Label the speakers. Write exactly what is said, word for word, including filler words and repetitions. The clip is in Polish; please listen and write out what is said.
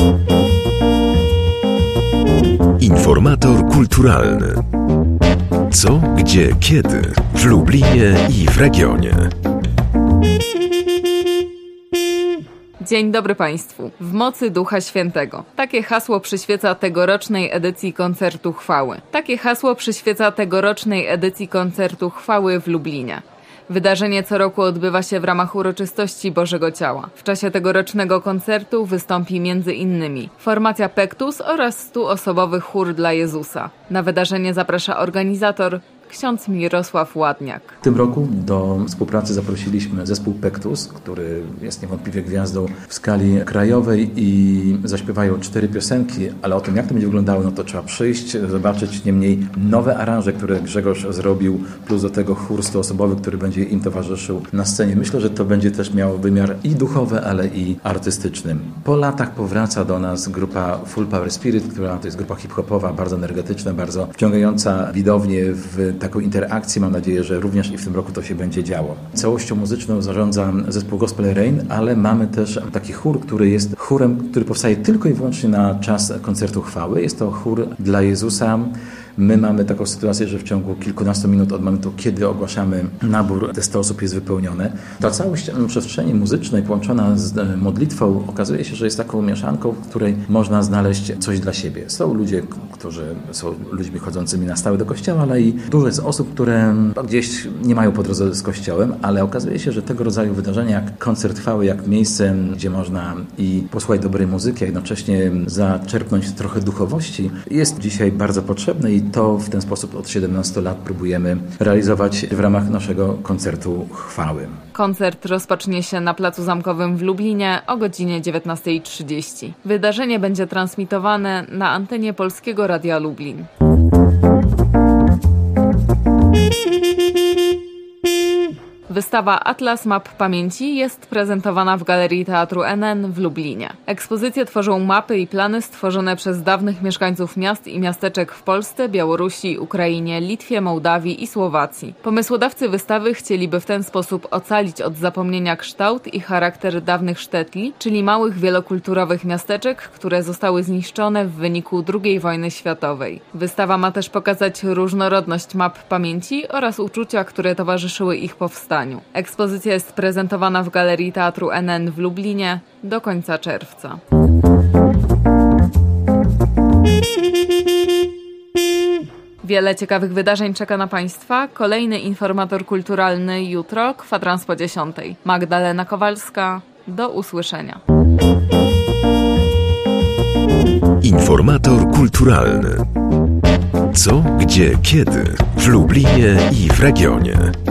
Speaker 1: Informator kulturalny. Co, gdzie, kiedy w Lublinie i w regionie.
Speaker 2: Dzień dobry Państwu. W mocy Ducha Świętego. Takie hasło przyświeca tegorocznej edycji Koncertu Chwały. Takie hasło przyświeca tegorocznej edycji Koncertu Chwały w Lublinie. Wydarzenie co roku odbywa się w ramach uroczystości Bożego Ciała. W czasie tegorocznego koncertu wystąpi między innymi formacja Pektus oraz stuosobowy chór dla Jezusa. Na wydarzenie zaprasza organizator ksiądz Mirosław Ładniak.
Speaker 3: W tym roku do współpracy zaprosiliśmy zespół Pektus, który jest niewątpliwie gwiazdą w skali krajowej i zaśpiewają cztery piosenki, ale o tym, jak to będzie wyglądało, no to trzeba przyjść, zobaczyć. Niemniej nowe aranże, które Grzegorz zrobił, plus do tego chór stuosobowy, który będzie im towarzyszył na scenie. Myślę, że to będzie też miało wymiar i duchowy, ale i artystyczny. Po latach powraca do nas grupa Full Power Spirit, która to jest grupa hip-hopowa, bardzo energetyczna, bardzo wciągająca widownię w taką interakcję. Mam nadzieję, że również i w tym roku to się będzie działo. Całością muzyczną zarządza zespół Gospel Rain, ale mamy też taki chór, który jest chórem, który powstaje tylko i wyłącznie na czas koncertu chwały. Jest to chór dla Jezusa. My mamy taką sytuację, że w ciągu kilkunastu minut od momentu, kiedy ogłaszamy nabór, te sto osób jest wypełnione. Ta całość przestrzeni muzycznej połączona z modlitwą okazuje się, że jest taką mieszanką, w której można znaleźć coś dla siebie. Są ludzie, którzy są ludźmi chodzącymi na stałe do kościoła, ale i dużo jest osób, które gdzieś nie mają po drodze z kościołem, ale okazuje się, że tego rodzaju wydarzenia jak koncert chwały, jak miejsce, gdzie można i posłuchać dobrej muzyki, a jednocześnie zaczerpnąć trochę duchowości, jest dzisiaj bardzo potrzebne i to w ten sposób od siedemnastu lat próbujemy realizować w ramach naszego koncertu chwały.
Speaker 2: Koncert rozpocznie się na Placu Zamkowym w Lublinie o godzinie dziewiętnasta trzydzieści. Wydarzenie będzie transmitowane na antenie Polskiego Radia Lublin. Wystawa Atlas Map Pamięci jest prezentowana w Galerii Teatru N N w Lublinie. Ekspozycję tworzą mapy i plany stworzone przez dawnych mieszkańców miast i miasteczek w Polsce, Białorusi, Ukrainie, Litwie, Mołdawii i Słowacji. Pomysłodawcy wystawy chcieliby w ten sposób ocalić od zapomnienia kształt i charakter dawnych sztetli, czyli małych wielokulturowych miasteczek, które zostały zniszczone w wyniku drugiej wojny światowej. Wystawa ma też pokazać różnorodność map pamięci oraz uczucia, które towarzyszyły ich powstaniu. Ekspozycja jest prezentowana w Galerii Teatru N N w Lublinie do końca czerwca. Wiele ciekawych wydarzeń czeka na Państwa. Kolejny informator kulturalny jutro, kwadrans po dziesiątej. Magdalena Kowalska, do usłyszenia.
Speaker 1: Informator kulturalny. Co, gdzie, kiedy w Lublinie i w regionie.